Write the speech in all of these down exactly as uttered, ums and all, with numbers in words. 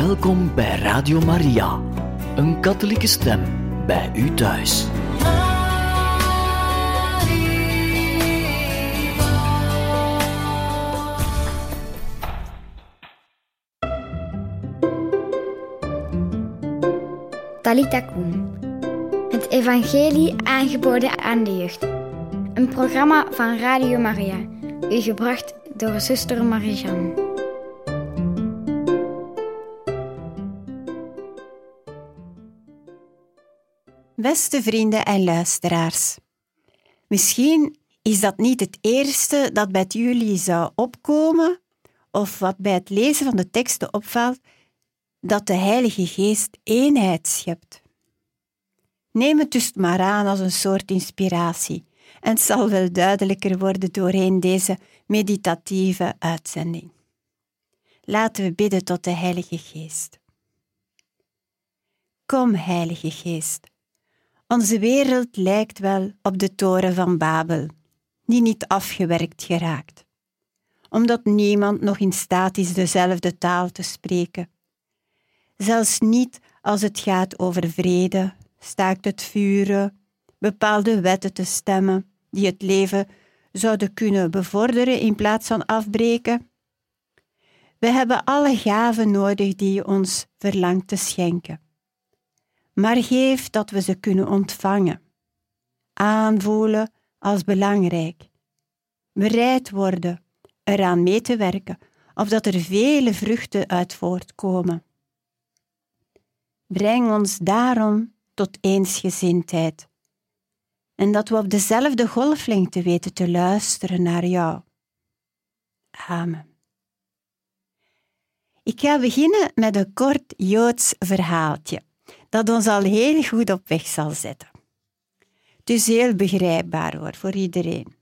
Welkom bij Radio Maria, een katholieke stem bij u thuis. Talita Kum. Het evangelie aangeboden aan de jeugd. Een programma van Radio Maria, u gebracht door zuster Marie-Jeanne. Beste vrienden en luisteraars, misschien is dat niet het eerste dat bij jullie zou opkomen, of wat bij het lezen van de teksten opvalt, dat de Heilige Geest eenheid schept. Neem het dus maar aan als een soort inspiratie, en het zal wel duidelijker worden doorheen deze meditatieve uitzending. Laten we bidden tot de Heilige Geest. Kom, Heilige Geest. Onze wereld lijkt wel op de toren van Babel, die niet afgewerkt geraakt, omdat niemand nog in staat is dezelfde taal te spreken. Zelfs niet als het gaat over vrede, staakt het vuren, bepaalde wetten te stemmen die het leven zouden kunnen bevorderen in plaats van afbreken. We hebben alle gaven nodig die je ons verlangt te schenken. Maar geef dat we ze kunnen ontvangen, aanvoelen als belangrijk, bereid worden eraan mee te werken, of dat er vele vruchten uit voortkomen. Breng ons daarom tot eensgezindheid en dat we op dezelfde golflengte weten te luisteren naar jou. Amen. Ik ga beginnen met een kort Joods verhaaltje, dat ons al heel goed op weg zal zetten. Het is heel begrijpbaar hoor, voor iedereen.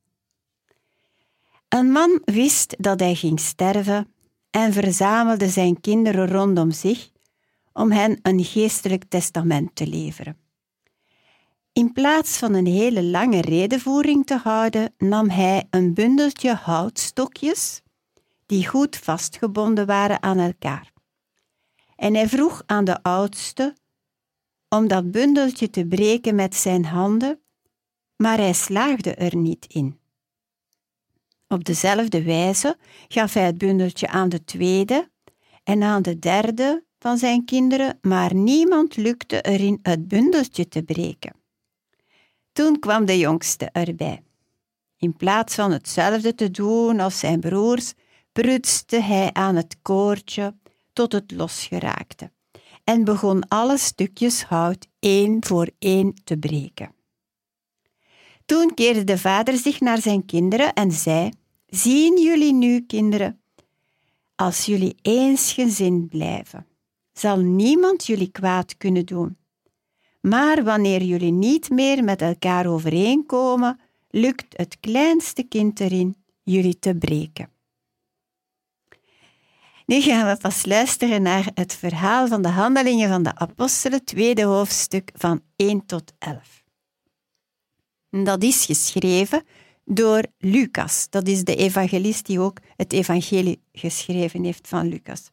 Een man wist dat hij ging sterven en verzamelde zijn kinderen rondom zich om hen een geestelijk testament te leveren. In plaats van een hele lange redevoering te houden, nam hij een bundeltje houtstokjes die goed vastgebonden waren aan elkaar. En hij vroeg aan de oudste om dat bundeltje te breken met zijn handen, maar hij slaagde er niet in. Op dezelfde wijze gaf hij het bundeltje aan de tweede en aan de derde van zijn kinderen, maar niemand lukte erin het bundeltje te breken. Toen kwam de jongste erbij. In plaats van hetzelfde te doen als zijn broers, prutste hij aan het koordje tot het losgeraakte en begon alle stukjes hout één voor één te breken. Toen keerde de vader zich naar zijn kinderen en zei: Zien jullie nu, kinderen, als jullie eensgezind blijven, zal niemand jullie kwaad kunnen doen. Maar wanneer jullie niet meer met elkaar overeenkomen, lukt het kleinste kind erin jullie te breken. Nu gaan we pas luisteren naar het verhaal van de Handelingen van de Apostelen, tweede hoofdstuk van één tot elf. Dat is geschreven door Lucas. Dat is de evangelist die ook het evangelie geschreven heeft van Lucas.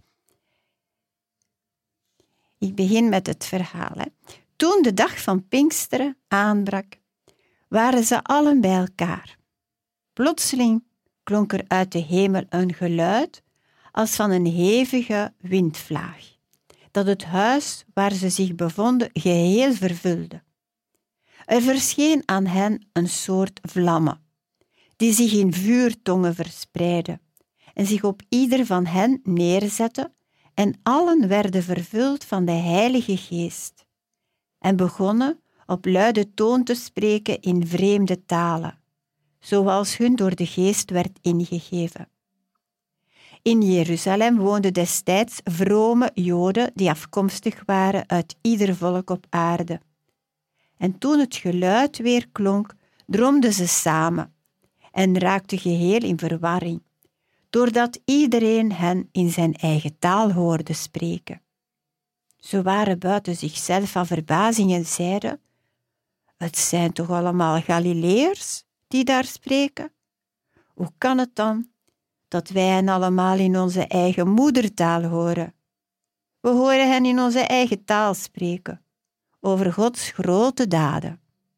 Ik begin met het verhaal. Hè. Toen de dag van Pinksteren aanbrak, waren ze allen bij elkaar. Plotseling klonk er uit de hemel een geluid als van een hevige windvlaag, dat het huis waar ze zich bevonden geheel vervulde. Er verscheen aan hen een soort vlammen, die zich in vuurtongen verspreidden en zich op ieder van hen neerzetten, en allen werden vervuld van de Heilige Geest en begonnen op luide toon te spreken in vreemde talen, zoals hun door de Geest werd ingegeven. In Jeruzalem woonden destijds vrome Joden die afkomstig waren uit ieder volk op aarde. En toen het geluid weer klonk, droomden ze samen en raakten geheel in verwarring, doordat iedereen hen in zijn eigen taal hoorde spreken. Ze waren buiten zichzelf van verbazing en zeiden: Het zijn toch allemaal Galileërs die daar spreken? Hoe kan het dan dat wij hen allemaal in onze eigen moedertaal horen? We horen hen in onze eigen taal spreken over Gods grote daden.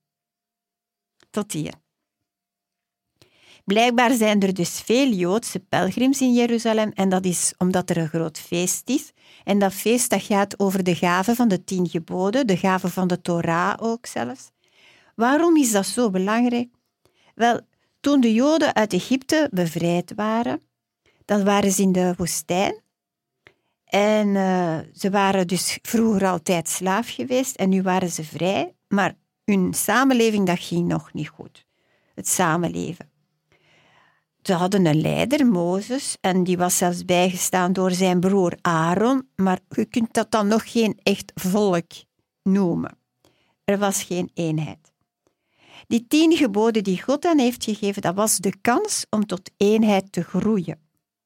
Tot hier. Blijkbaar zijn er dus veel Joodse pelgrims in Jeruzalem en dat is omdat er een groot feest is. En dat feest dat gaat over de gave van de tien geboden, de gave van de Torah ook zelfs. Waarom is dat zo belangrijk? Wel, toen de Joden uit Egypte bevrijd waren, dan waren ze in de woestijn. En uh, ze waren dus vroeger altijd slaaf geweest en nu waren ze vrij. Maar hun samenleving, dat ging nog niet goed. Het samenleven. Ze hadden een leider, Mozes, en die was zelfs bijgestaan door zijn broer Aaron, maar je kunt dat dan nog geen echt volk noemen. Er was geen eenheid. Die tien geboden die God hen heeft gegeven, dat was de kans om tot eenheid te groeien.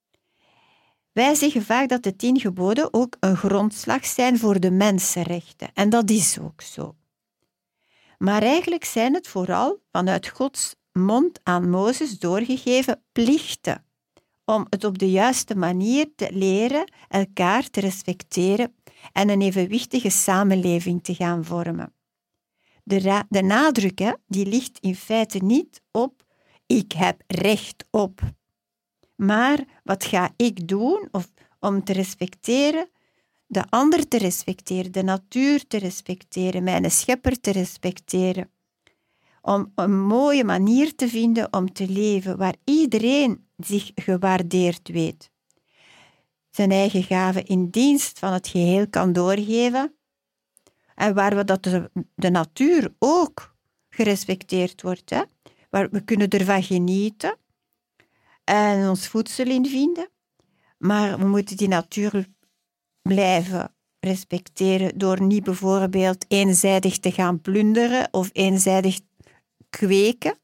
Wij zeggen vaak dat de tien geboden ook een grondslag zijn voor de mensenrechten, en dat is ook zo. Maar eigenlijk zijn het vooral vanuit Gods mond aan Mozes doorgegeven plichten om het op de juiste manier te leren, elkaar te respecteren en een evenwichtige samenleving te gaan vormen. De, ra- de nadruk hè, die ligt in feite niet op ik heb recht op, maar wat ga ik doen of, om te respecteren, de ander te respecteren, de natuur te respecteren, mijn schepper te respecteren. Om een mooie manier te vinden om te leven waar iedereen zich gewaardeerd weet. Zijn eigen gaven in dienst van het geheel kan doorgeven. En waar we dat de, de natuur ook gerespecteerd wordt. Hè? Waar we kunnen ervan genieten en ons voedsel in vinden. Maar we moeten die natuur blijven respecteren door niet bijvoorbeeld eenzijdig te gaan plunderen of eenzijdig kweken.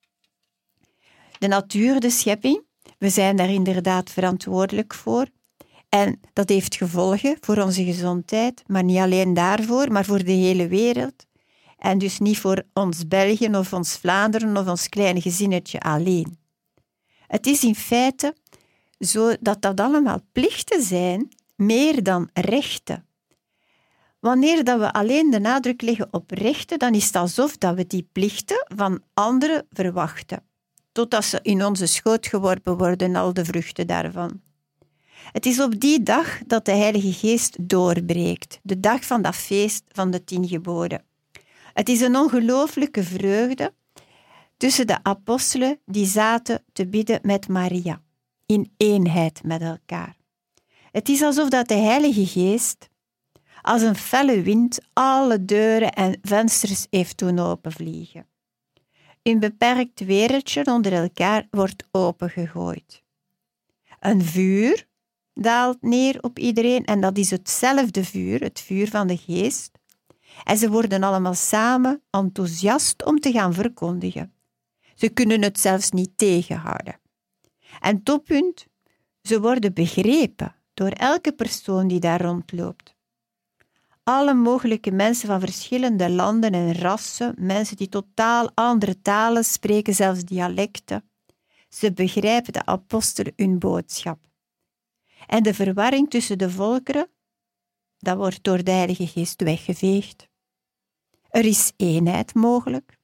De natuur, de schepping, we zijn daar inderdaad verantwoordelijk voor. En dat heeft gevolgen voor onze gezondheid, maar niet alleen daarvoor, maar voor de hele wereld. En dus niet voor ons België of ons Vlaanderen of ons kleine gezinnetje alleen. Het is in feite zo dat dat allemaal plichten zijn, meer dan rechten. Wanneer dat we alleen de nadruk leggen op rechten, dan is het alsof dat we die plichten van anderen verwachten, totdat ze in onze schoot geworpen worden, al de vruchten daarvan. Het is op die dag dat de Heilige Geest doorbreekt, de dag van dat feest van de tien geboden. Het is een ongelooflijke vreugde tussen de apostelen die zaten te bidden met Maria, in eenheid met elkaar. Het is alsof dat de Heilige Geest als een felle wind alle deuren en vensters heeft doen openvliegen. Een beperkt wereldje onder elkaar wordt opengegooid. Een vuur daalt neer op iedereen en dat is hetzelfde vuur, het vuur van de Geest. En ze worden allemaal samen enthousiast om te gaan verkondigen. Ze kunnen het zelfs niet tegenhouden. En toppunt, ze worden begrepen door elke persoon die daar rondloopt. Alle mogelijke mensen van verschillende landen en rassen, mensen die totaal andere talen spreken, zelfs dialecten. Ze begrijpen de apostelen hun boodschap. En de verwarring tussen de volkeren, dat wordt door de Heilige Geest weggeveegd. Er is eenheid mogelijk.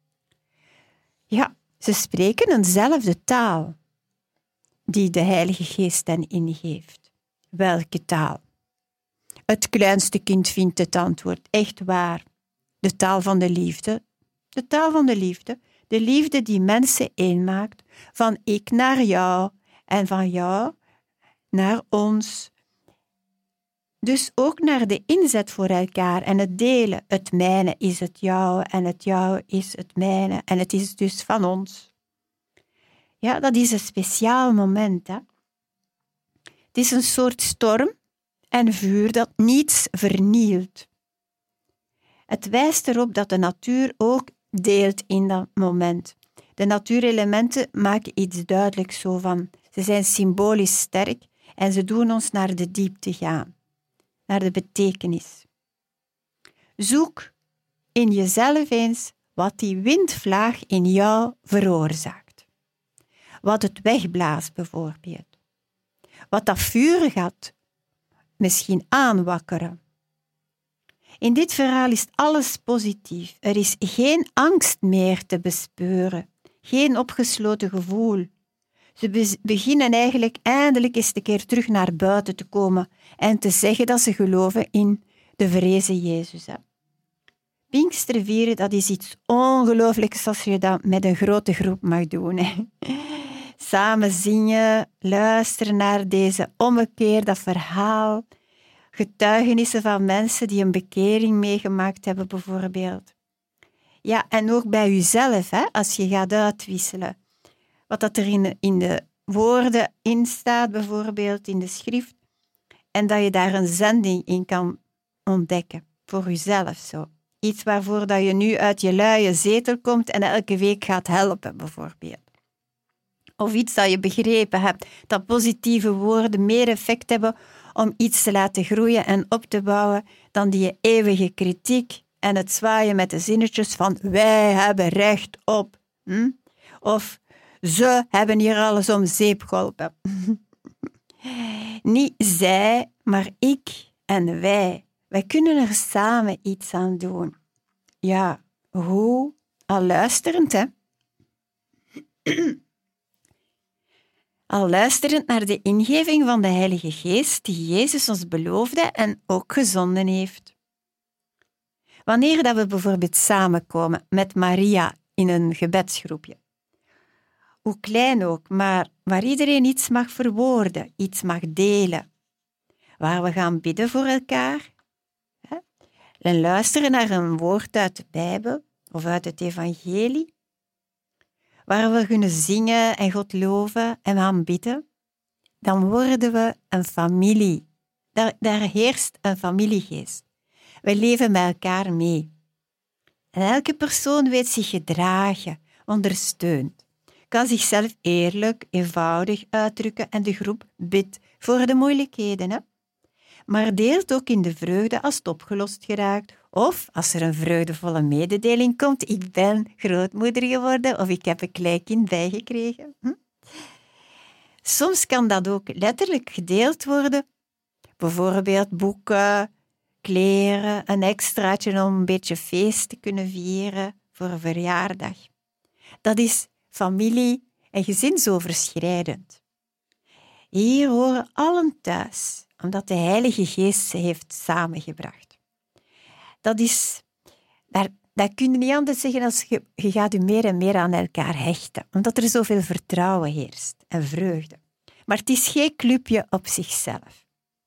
Ja, ze spreken eenzelfde taal die de Heilige Geest hen ingeeft. Welke taal? Het kleinste kind vindt het antwoord, echt waar. De taal van de liefde. De taal van de liefde. De liefde die mensen één maakt. Van ik naar jou en van jou naar ons. Dus ook naar de inzet voor elkaar en het delen. Het mijne is het jouwe en het jouwe is het mijne en het is dus van ons. Ja, dat is een speciaal moment. Hè? Het is een soort storm en vuur dat niets vernielt. Het wijst erop dat de natuur ook deelt in dat moment. De natuurelementen maken iets duidelijk zo van. Ze zijn symbolisch sterk en ze doen ons naar de diepte gaan, naar de betekenis. Zoek in jezelf eens wat die windvlaag in jou veroorzaakt. Wat het wegblaast bijvoorbeeld. Wat dat vuur gaat misschien aanwakkeren. In dit verhaal is alles positief. Er is geen angst meer te bespeuren, geen opgesloten gevoel. Ze be- beginnen eigenlijk eindelijk eens een keer terug naar buiten te komen en te zeggen dat ze geloven in de verrezen Jezus. Hè. Pinkster vieren, dat is iets ongelooflijks als je dat met een grote groep mag doen. Hè. Samen zingen, luisteren naar deze ommekeer, dat verhaal, getuigenissen van mensen die een bekering meegemaakt hebben bijvoorbeeld. Ja, en ook bij jezelf, hè, als je gaat uitwisselen. Wat dat er in de, in de woorden in staat, bijvoorbeeld in de schrift, en dat je daar een zending in kan ontdekken, voor jezelf zo. Iets waarvoor dat je nu uit je luie zetel komt en elke week gaat helpen, bijvoorbeeld. Of iets dat je begrepen hebt, dat positieve woorden meer effect hebben om iets te laten groeien en op te bouwen dan die eeuwige kritiek en het zwaaien met de zinnetjes van wij hebben recht op. Hm? Of ze hebben hier alles om zeep geholpen. Niet zij, maar ik en wij. Wij kunnen er samen iets aan doen. Ja, hoe? Al luisterend, hè? Al luisterend naar de ingeving van de Heilige Geest die Jezus ons beloofde en ook gezonden heeft. Wanneer dat we bijvoorbeeld samenkomen met Maria in een gebedsgroepje, hoe klein ook, maar waar iedereen iets mag verwoorden, iets mag delen, waar we gaan bidden voor elkaar hè, en luisteren naar een woord uit de Bijbel of uit het Evangelie, waar we kunnen zingen en God loven en aanbidden, dan worden we een familie. Daar, daar heerst een familiegeest. Wij leven met elkaar mee. En elke persoon weet zich gedragen, ondersteunt, kan zichzelf eerlijk, eenvoudig uitdrukken en de groep bidt voor de moeilijkheden. Hè? Maar deelt ook in de vreugde als het opgelost geraakt of als er een vreugdevolle mededeling komt, ik ben grootmoeder geworden of ik heb een kleinkind bijgekregen. Hm? Soms kan dat ook letterlijk gedeeld worden. Bijvoorbeeld boeken, kleren, een extraatje om een beetje feest te kunnen vieren voor een verjaardag. Dat is familie- en gezinsoverschrijdend. Hier horen allen thuis, omdat de Heilige Geest ze heeft samengebracht. Dat is, daar, daar kun je niet anders zeggen als je, je gaat je meer en meer aan elkaar hechten, omdat er zoveel vertrouwen heerst en vreugde. Maar het is geen clubje op zichzelf.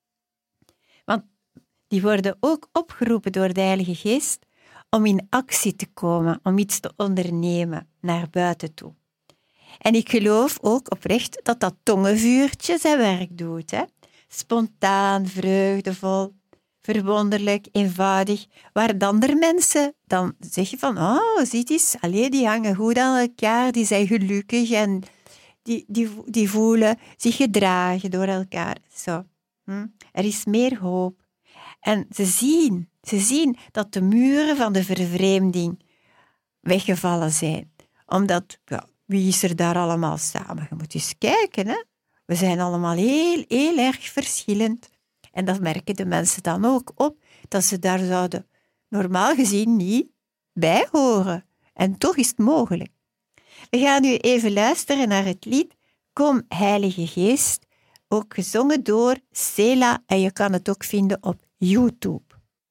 Want die worden ook opgeroepen door de Heilige Geest om in actie te komen, om iets te ondernemen naar buiten toe. En ik geloof ook oprecht dat dat tongenvuurtje zijn werk doet. Hè? Spontaan, vreugdevol, verwonderlijk, eenvoudig. Waar de andere mensen dan zeggen van, oh, ziet eens, allee, die hangen goed aan elkaar, die zijn gelukkig en die, die, die voelen zich gedragen door elkaar. Zo. Hm? Er is meer hoop. En ze zien, ze zien dat de muren van de vervreemding weggevallen zijn. Omdat, ja, wie is er daar allemaal samen? Je moet eens kijken, hè. We zijn allemaal heel, heel erg verschillend. En dat merken de mensen dan ook op, dat ze daar zouden normaal gezien niet bij horen. En toch is het mogelijk. We gaan nu even luisteren naar het lied Kom Heilige Geest, ook gezongen door Sela, en je kan het ook vinden op YouTube.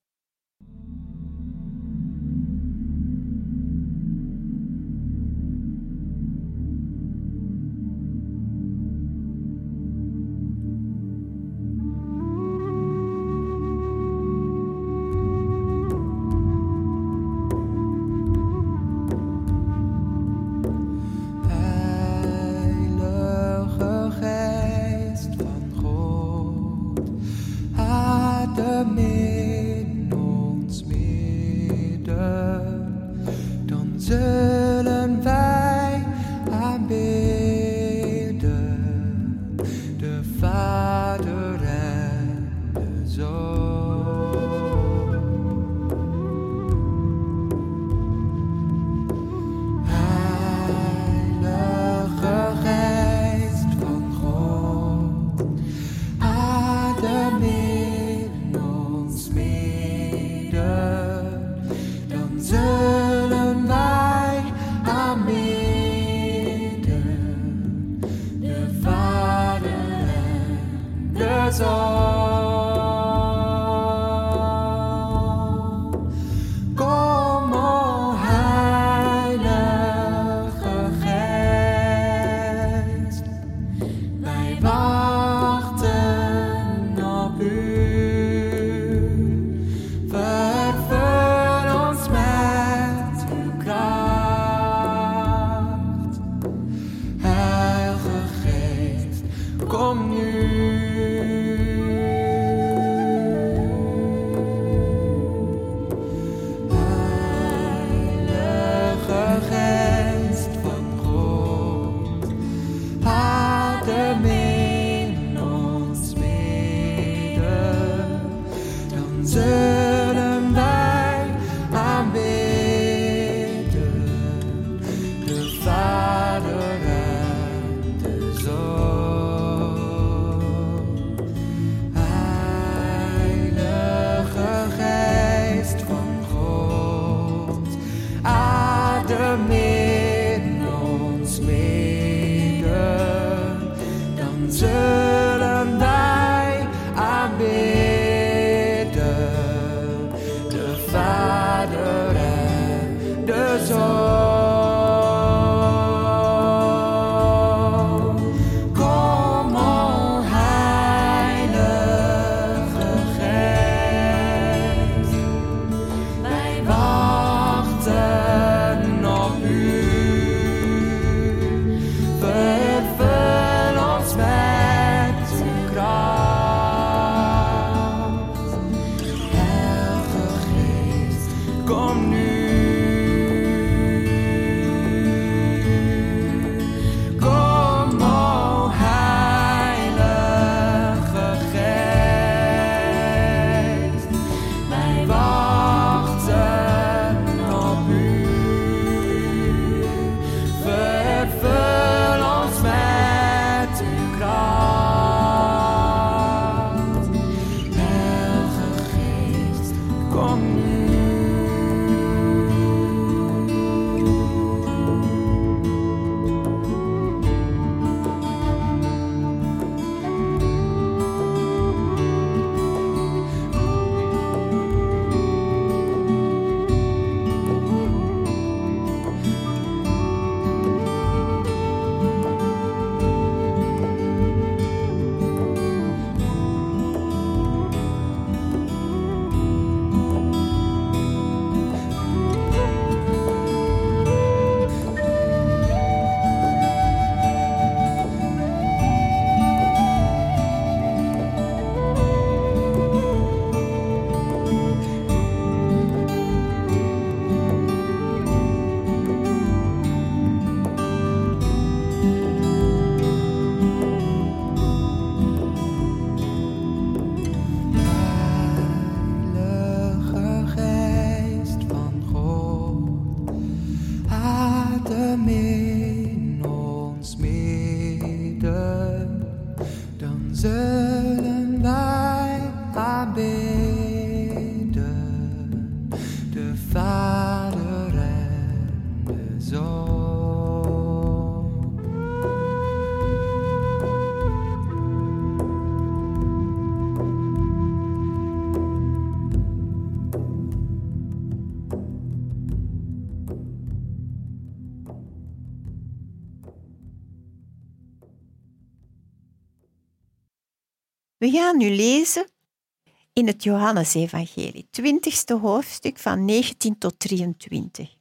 Zullen wij aanbidden, de Vader en de Zoon. Heilige Geest van God, adem in. We gaan nu lezen in het Johannesevangelie, twintigste hoofdstuk van negentien tot drieëntwintig.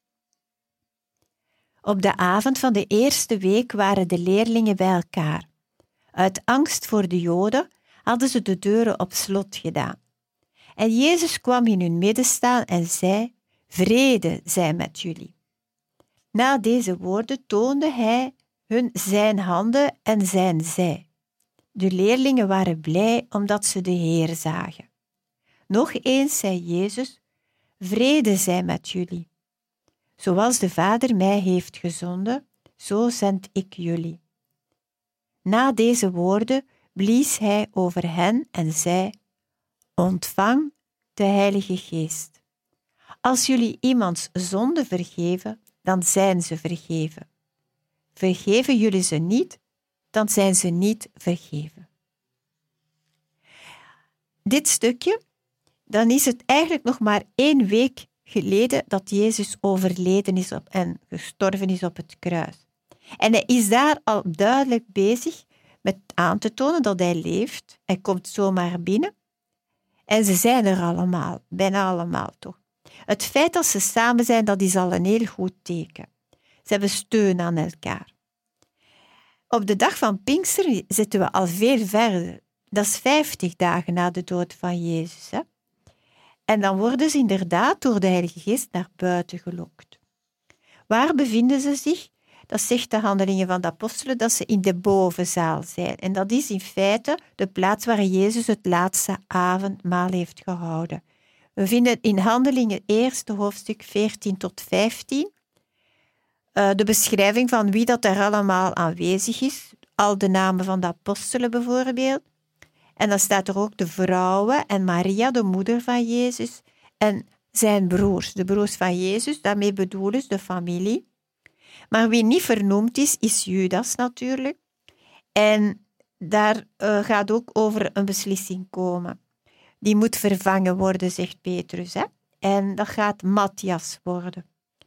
Op de avond van de eerste week waren de leerlingen bij elkaar. Uit angst voor de Joden hadden ze de deuren op slot gedaan. En Jezus kwam in hun midden staan en zei: Vrede zij met jullie. Na deze woorden toonde hij hun zijn handen en zijn zij. De leerlingen waren blij omdat ze de Heer zagen. Nog eens zei Jezus: Vrede zij met jullie. Zoals de Vader mij heeft gezonden, zo zend ik jullie. Na deze woorden blies hij over hen en zei: Ontvang de Heilige Geest. Als jullie iemands zonde vergeven, dan zijn ze vergeven. Vergeven jullie ze niet, dan zijn ze niet vergeven. dit stukje, dan is het eigenlijk nog maar één week geleden dat Jezus overleden is op, en gestorven is op het kruis. En hij is daar al duidelijk bezig met aan te tonen dat hij leeft. Hij komt zomaar binnen. En ze zijn er allemaal, bijna allemaal toch. Het feit dat ze samen zijn, dat is al een heel goed teken. Ze hebben steun aan elkaar. Op de dag van Pinksteren zitten we al veel verder. Dat is vijftig dagen na de dood van Jezus. Hè? En dan worden ze inderdaad door de Heilige Geest naar buiten gelokt. Waar bevinden ze zich? Dat zegt de Handelingen van de Apostelen, dat ze in de bovenzaal zijn. En dat is in feite de plaats waar Jezus het laatste avondmaal heeft gehouden. We vinden in Handelingen eerste hoofdstuk veertien tot vijftien uh, de beschrijving van wie dat er allemaal aanwezig is. Al de namen van de apostelen bijvoorbeeld. En dan staat er ook de vrouwen en Maria, de moeder van Jezus, en zijn broers, de broers van Jezus. Daarmee bedoelen ze de familie. Maar wie niet vernoemd is, is Judas natuurlijk. En daar uh, gaat ook over een beslissing komen. Die moet vervangen worden, zegt Petrus. Hè? En dat gaat Matthias worden.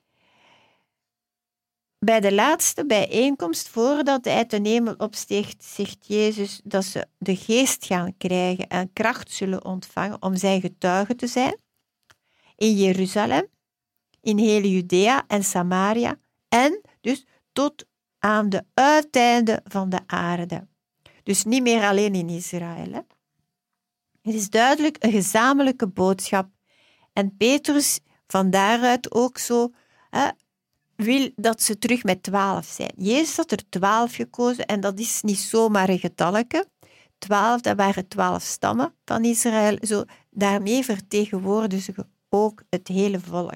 Bij de laatste bijeenkomst, voordat hij ten hemel opsteegt, zegt Jezus dat ze de geest gaan krijgen en kracht zullen ontvangen om zijn getuigen te zijn. In Jeruzalem, in heel Judea en Samaria en dus tot aan de uiteinden van de aarde. Dus niet meer alleen in Israël. Hè? Het is duidelijk een gezamenlijke boodschap. En Petrus van daaruit ook zo hè, wil dat ze terug met twaalf zijn. Jezus had er twaalf gekozen en dat is niet zomaar een getalletje. Twaalf, dat waren twaalf stammen van Israël. Zo, daarmee vertegenwoordigen ze ook het hele volk.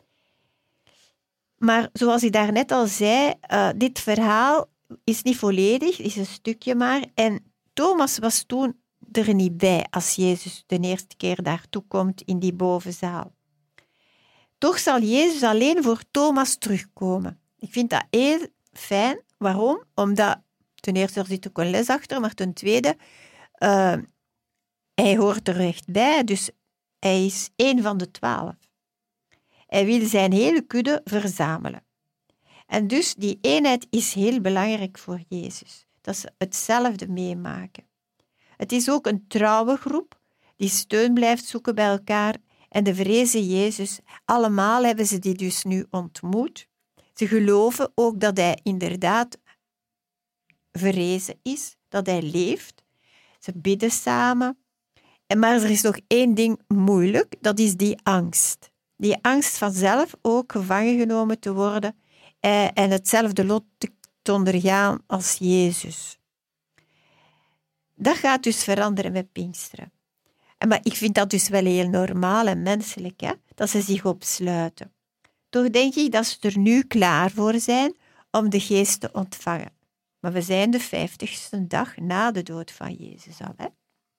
Maar zoals ik daarnet al zei, uh, dit verhaal is niet volledig, is een stukje maar. En Thomas was toen er niet bij als Jezus de eerste keer daartoe komt in die bovenzaal. Toch zal Jezus alleen voor Thomas terugkomen. Ik vind dat heel fijn. Waarom? Omdat, ten eerste, er zit ook een les achter, maar ten tweede, uh, hij hoort er echt bij, dus hij is één van de twaalf. Hij wil zijn hele kudde verzamelen. En dus die eenheid is heel belangrijk voor Jezus. Dat ze hetzelfde meemaken. Het is ook een trouwe groep die steun blijft zoeken bij elkaar. En de vrezen Jezus, allemaal hebben ze die dus nu ontmoet. Ze geloven ook dat hij inderdaad verrezen is, dat hij leeft. Ze bidden samen. En maar er is nog één ding moeilijk, dat is die angst. Die angst van zelf ook gevangen genomen te worden eh, en hetzelfde lot te ondergaan als Jezus. Dat gaat dus veranderen met Pinksteren. En maar ik vind dat dus wel heel normaal en menselijk, hè, dat ze zich opsluiten. Toch denk ik dat ze er nu klaar voor zijn om de geest te ontvangen. Maar we zijn de vijftigste dag na de dood van Jezus al, hè.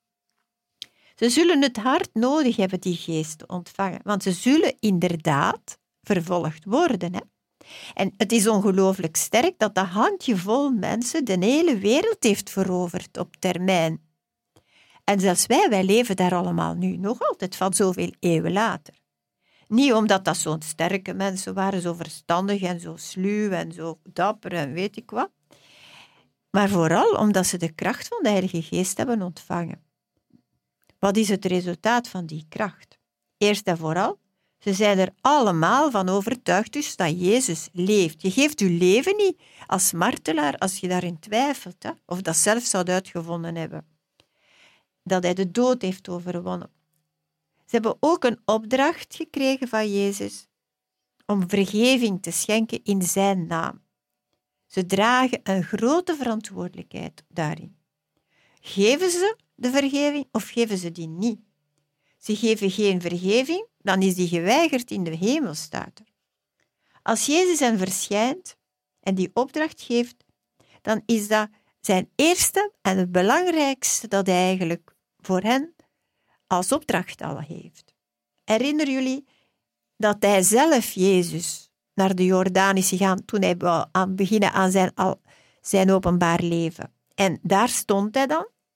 Ze zullen het hard nodig hebben die geest te ontvangen, want ze zullen inderdaad vervolgd worden. Hè? En het is ongelooflijk sterk dat dat handjevol mensen de hele wereld heeft veroverd op termijn. En zelfs wij, wij leven daar allemaal nu nog altijd van zoveel eeuwen later. Niet omdat dat zo'n sterke mensen waren, zo verstandig en zo sluw en zo dapper en weet ik wat, maar vooral omdat ze de kracht van de Heilige Geest hebben ontvangen. Wat is het resultaat van die kracht? Eerst en vooral, ze zijn er allemaal van overtuigd dus dat Jezus leeft. Je geeft je leven niet als martelaar als je daarin twijfelt, hè? Of dat zelf zou uitgevonden hebben. Dat hij de dood heeft overwonnen. Ze hebben ook een opdracht gekregen van Jezus om vergeving te schenken in zijn naam. Ze dragen een grote verantwoordelijkheid daarin. Geven ze de vergeving of geven ze die niet? Ze geven geen vergeving, dan is die geweigerd in de hemel, staat er. Als Jezus hen verschijnt en die opdracht geeft, dan is dat zijn eerste en het belangrijkste dat hij eigenlijk voor hen als opdracht al heeft. Herinner jullie dat hij zelf, Jezus, naar de Jordaan is gegaan toen hij wou aan beginnen aan zijn, al, zijn openbaar leven. En daar stond hij dan.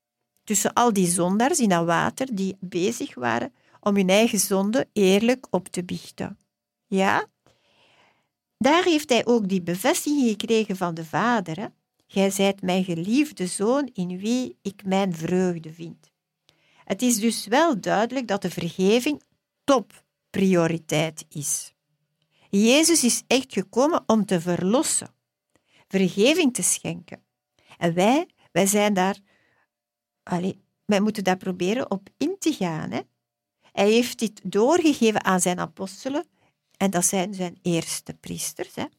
tussen al die zondaars in dat water die bezig waren om hun eigen zonde eerlijk op te biechten. Ja? Daar heeft hij ook die bevestiging gekregen van de Vader. Hè? Gij zijt mijn geliefde zoon in wie ik mijn vreugde vind. Het is dus wel duidelijk dat de vergeving topprioriteit is. Jezus is echt gekomen om te verlossen, vergeving te schenken. En wij, wij zijn daar, allez, wij moeten daar proberen op in te gaan. Hè? Hij heeft dit doorgegeven aan zijn apostelen en dat zijn zijn eerste priesters. Hè?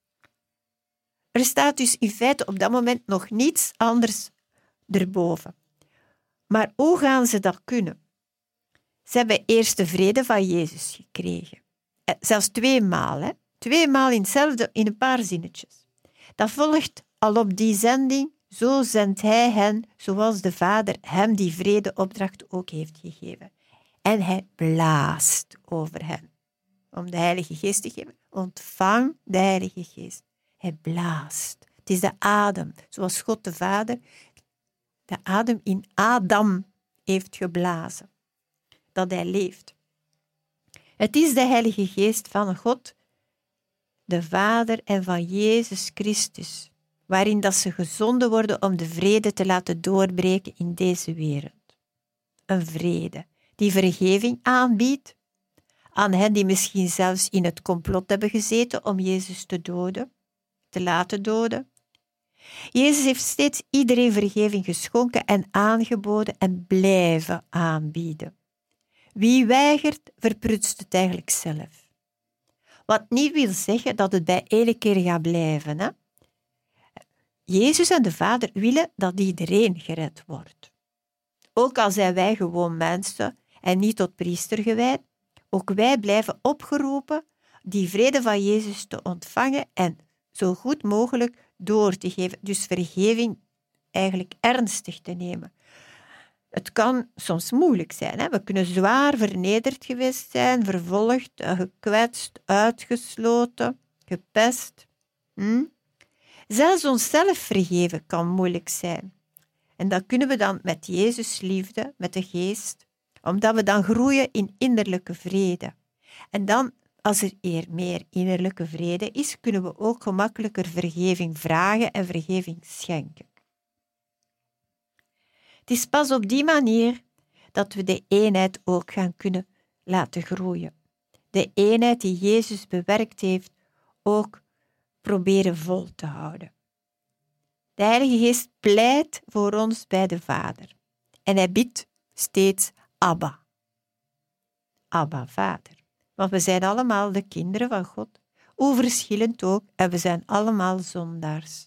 Er staat dus in feite op dat moment nog niets anders erboven. Maar hoe gaan ze dat kunnen? Ze hebben eerst de vrede van Jezus gekregen. Zelfs twee maal, hè? Twee maal in hetzelfde, in een paar zinnetjes. Dat volgt al op die zending. Zo zendt hij hen, zoals de Vader hem die vredeopdracht ook heeft gegeven. En hij blaast over hen. Om de Heilige Geest te geven. Ontvang de Heilige Geest. Hij blaast. Het is de adem, zoals God de Vader de adem in Adam heeft geblazen. Dat hij leeft. Het is de Heilige Geest van God, de Vader en van Jezus Christus, waarin dat ze gezonden worden om de vrede te laten doorbreken in deze wereld. Een vrede die vergeving aanbiedt aan hen die misschien zelfs in het complot hebben gezeten om Jezus te doden, te laten doden. Jezus heeft steeds iedereen vergeving geschonken en aangeboden en blijven aanbieden. Wie weigert, verprutst het eigenlijk zelf. Wat niet wil zeggen dat het bij één keer gaat blijven. Hè? Jezus en de Vader willen dat iedereen gered wordt. Ook al zijn wij gewoon mensen en niet tot priester gewijd, ook wij blijven opgeroepen die vrede van Jezus te ontvangen en zo goed mogelijk door te geven. Dus vergeving eigenlijk ernstig te nemen. Het kan soms moeilijk zijn. Hè? We kunnen zwaar vernederd geweest zijn, vervolgd, gekwetst, uitgesloten, gepest. Hm? Zelfs onszelf vergeven kan moeilijk zijn. En dat kunnen we dan met Jezus' liefde, met de Geest, omdat we dan groeien in innerlijke vrede. En dan, als er eer meer innerlijke vrede is, kunnen we ook gemakkelijker vergeving vragen en vergeving schenken. Het is pas op die manier dat we de eenheid ook gaan kunnen laten groeien. De eenheid die Jezus bewerkt heeft, ook proberen vol te houden. De Heilige Geest pleit voor ons bij de Vader. En hij bidt steeds Abba. Abba, Vader. Want we zijn allemaal de kinderen van God. Hoe verschillend ook, en we zijn allemaal zondaars.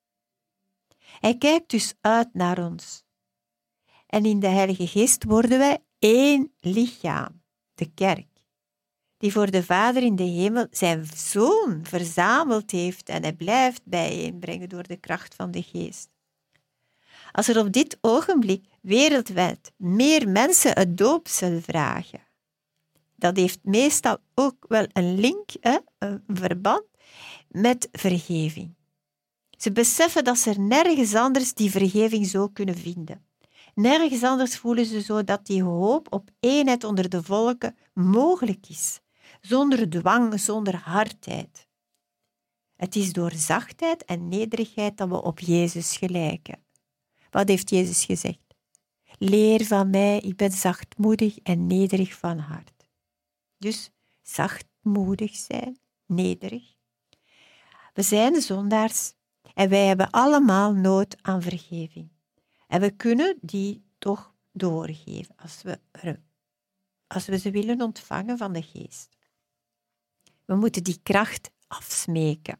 Hij kijkt dus uit naar ons. En in de Heilige Geest worden wij één lichaam, de kerk, die voor de Vader in de hemel zijn Zoon verzameld heeft en hij blijft bijeenbrengen door de kracht van de Geest. Als er op dit ogenblik wereldwijd meer mensen het doopsel vragen, dat heeft meestal ook wel een link, hè, een verband met vergeving. Ze beseffen dat ze nergens anders die vergeving zo kunnen vinden. Nergens anders voelen ze zo dat die hoop op eenheid onder de volken mogelijk is, zonder dwang, zonder hardheid. Het is door zachtheid en nederigheid dat we op Jezus gelijken. Wat heeft Jezus gezegd? Leer van mij, ik ben zachtmoedig en nederig van hart. Dus zachtmoedig zijn, nederig. We zijn zondaars en wij hebben allemaal nood aan vergeving. En we kunnen die toch doorgeven als we, als we ze willen ontvangen van de Geest. We moeten die kracht afsmeken.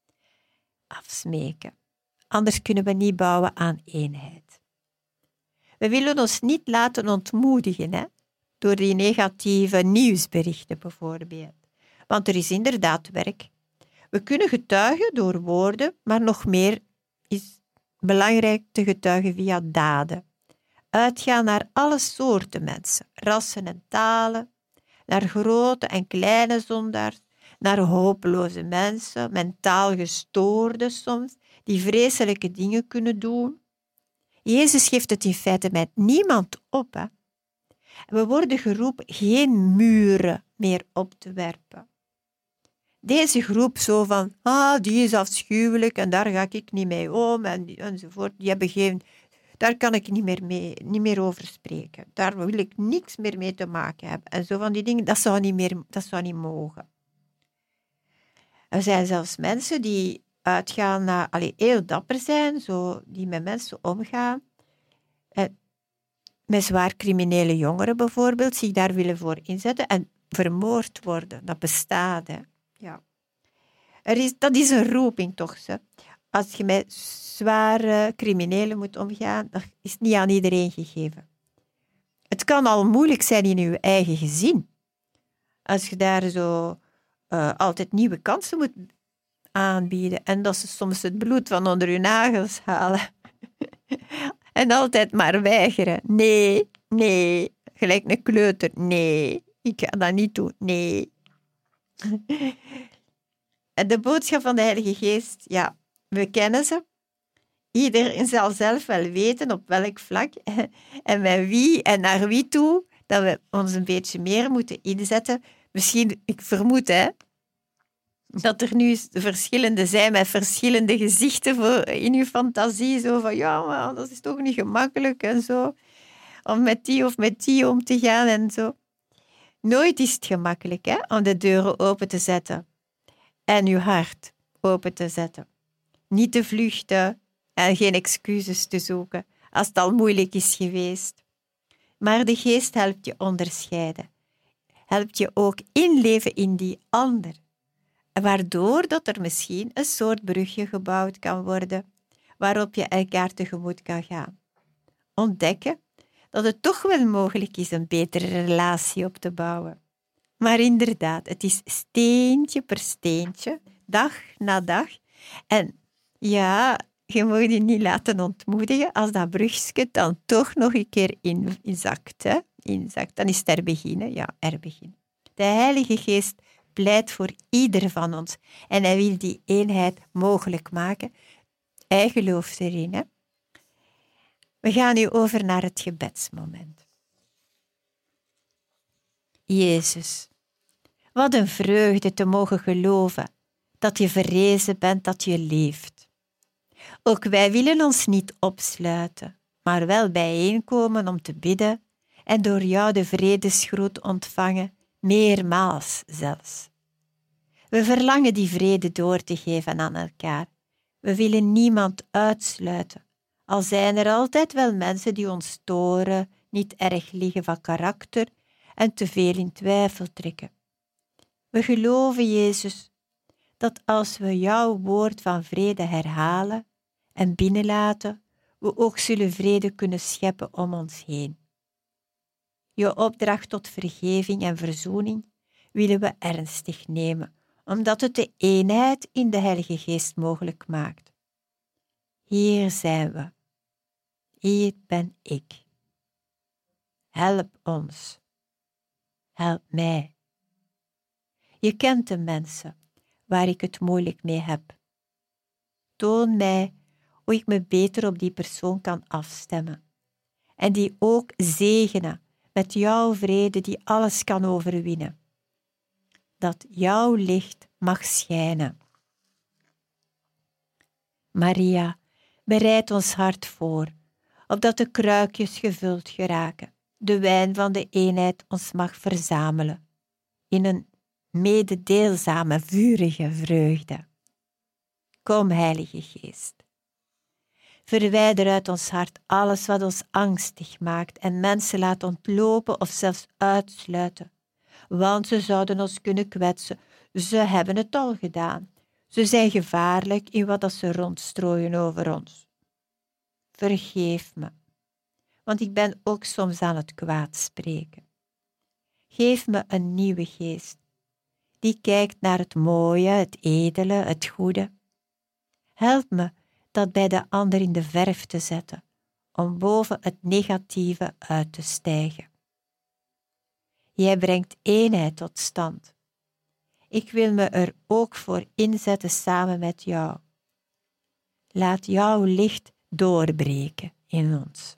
Afsmeken. Anders kunnen we niet bouwen aan eenheid. We willen ons niet laten ontmoedigen, hè? Door die negatieve nieuwsberichten bijvoorbeeld. Want er is inderdaad werk. We kunnen getuigen door woorden, maar nog meer is belangrijk te getuigen via daden. Uitgaan naar alle soorten mensen, rassen en talen, naar grote en kleine zondaars, naar hopeloze mensen, mentaal gestoorden soms, die vreselijke dingen kunnen doen. Jezus geeft het in feite met niemand op. Hè. We worden geroepen geen muren meer op te werpen. Deze groep zo van, ah, die is afschuwelijk en daar ga ik niet mee om en, enzovoort. Die hebben geen, daar kan ik niet meer, mee, niet meer over spreken. Daar wil ik niks meer mee te maken hebben. En zo van die dingen, dat zou niet, meer, dat zou niet mogen. Er zijn zelfs mensen die uitgaan naar, allee, heel dapper zijn, zo, die met mensen omgaan. En met zwaar criminele jongeren bijvoorbeeld, zich daar willen voor inzetten en vermoord worden. Dat bestaat, hè. Ja. Er is, dat is een roeping toch, hè. Als je met zware criminelen moet omgaan, dat is niet aan iedereen gegeven. Het kan al moeilijk zijn in je eigen gezin. Als je daar zo uh, altijd nieuwe kansen moet aanbieden en dat ze soms het bloed van onder je nagels halen en altijd maar weigeren. Nee, nee, gelijk een kleuter. Nee, ik ga dat niet doen. Nee. En de boodschap van de Heilige Geest, ja, we kennen ze. Iedereen zal zelf wel weten op welk vlak en met wie en naar wie toe dat we ons een beetje meer moeten inzetten. Misschien, ik vermoed hè, dat er nu verschillende zijn met verschillende gezichten voor, in je fantasie. Zo van, ja, maar dat is toch niet gemakkelijk en zo. Om met die of met die om te gaan en zo. Nooit is het gemakkelijk hè, om de deuren open te zetten. En je hart open te zetten. Niet te vluchten en geen excuses te zoeken als het al moeilijk is geweest. Maar de Geest helpt je onderscheiden. Helpt je ook inleven in die ander. Waardoor dat er misschien een soort brugje gebouwd kan worden waarop je elkaar tegemoet kan gaan. Ontdekken dat het toch wel mogelijk is een betere relatie op te bouwen. Maar inderdaad, het is steentje per steentje, dag na dag. En ja, je moet je niet laten ontmoedigen als dat brugje dan toch nog een keer in, inzakt. Hè? Inzakt. Dan is het er beginnen. Ja, er beginnen. De Heilige Geest pleit voor ieder van ons. En hij wil die eenheid mogelijk maken. Hij gelooft erin. Hè? We gaan nu over naar het gebedsmoment. Jezus, wat een vreugde te mogen geloven dat je verrezen bent, dat je leeft. Ook wij willen ons niet opsluiten, maar wel bijeenkomen om te bidden en door jou de vredesgroet ontvangen, meermaals zelfs. We verlangen die vrede door te geven aan elkaar. We willen niemand uitsluiten, al zijn er altijd wel mensen die ons storen, niet erg liggen van karakter en te veel in twijfel trekken. We geloven, Jezus, dat als we jouw woord van vrede herhalen en binnenlaten, we ook zullen vrede kunnen scheppen om ons heen. Je opdracht tot vergeving en verzoening willen we ernstig nemen, omdat het de eenheid in de Heilige Geest mogelijk maakt. Hier zijn we. Hier ben ik. Help ons. Help mij. Je kent de mensen waar ik het moeilijk mee heb. Toon mij hoe ik me beter op die persoon kan afstemmen. En die ook zegenen met jouw vrede die alles kan overwinnen. Dat jouw licht mag schijnen. Maria, bereid ons hart voor, opdat de kruikjes gevuld geraken, de wijn van de eenheid ons mag verzamelen, in een mededeelzame, vurige vreugde. Kom, Heilige Geest. Verwijder uit ons hart alles wat ons angstig maakt en mensen laat ontlopen of zelfs uitsluiten, want ze zouden ons kunnen kwetsen. Ze hebben het al gedaan. Ze zijn gevaarlijk in wat ze rondstrooien over ons. Vergeef me, want ik ben ook soms aan het kwaad spreken. Geef me een nieuwe geest, die kijkt naar het mooie, het edele, het goede. Help me dat bij de ander in de verf te zetten, om boven het negatieve uit te stijgen. Jij brengt eenheid tot stand. Ik wil me er ook voor inzetten samen met jou. Laat jouw licht doorbreken in ons.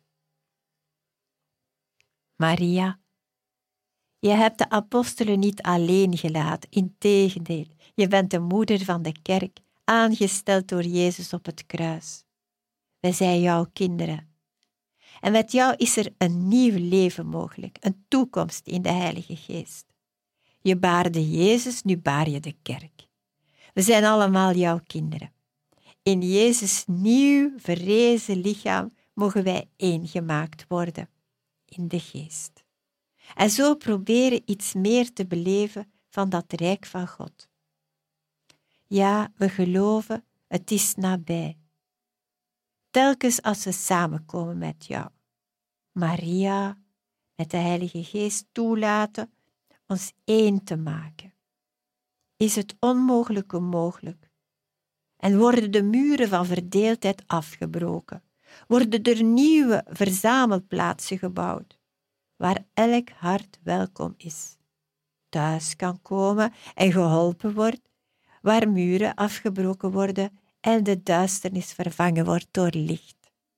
Maria, je hebt de apostelen niet alleen gelaten, integendeel, je bent de moeder van de kerk, aangesteld door Jezus op het kruis. Wij zijn jouw kinderen. En met jou is er een nieuw leven mogelijk, een toekomst in de Heilige Geest. Je baarde Jezus, nu baar je de kerk. We zijn allemaal jouw kinderen. In Jezus' nieuw verrezen lichaam mogen wij één gemaakt worden, in de Geest. En zo proberen iets meer te beleven van dat rijk van God. Ja, we geloven, het is nabij. Telkens als we samenkomen met jou. Maria, met de Heilige Geest toelaten ons één te maken. Is het onmogelijke mogelijk? En worden de muren van verdeeldheid afgebroken? Worden er nieuwe verzamelplaatsen gebouwd, waar elk hart welkom is, thuis kan komen en geholpen wordt, waar muren afgebroken worden en de duisternis vervangen wordt door licht.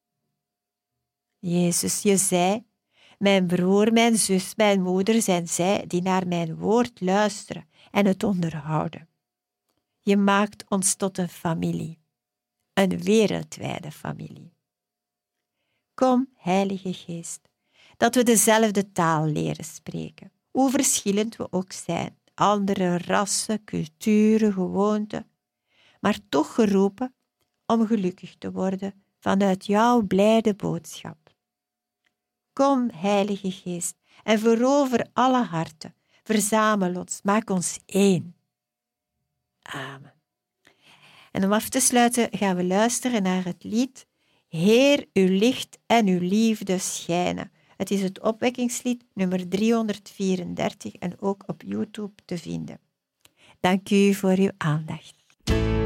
Jezus, je zei, mijn broer, mijn zus, mijn moeder zijn zij die naar mijn woord luisteren en het onderhouden. Je maakt ons tot een familie, een wereldwijde familie. Kom, Heilige Geest, dat we dezelfde taal leren spreken, hoe verschillend we ook zijn, andere rassen, culturen, gewoonten, maar toch geroepen om gelukkig te worden vanuit jouw blijde boodschap. Kom, Heilige Geest, en verover alle harten, verzamel ons, maak ons één. Amen. En om af te sluiten gaan we luisteren naar het lied Heer, uw licht en uw liefde schijnen. Het is het opwekkingslied nummer driehonderdvierendertig en ook op YouTube te vinden. Dank u voor uw aandacht.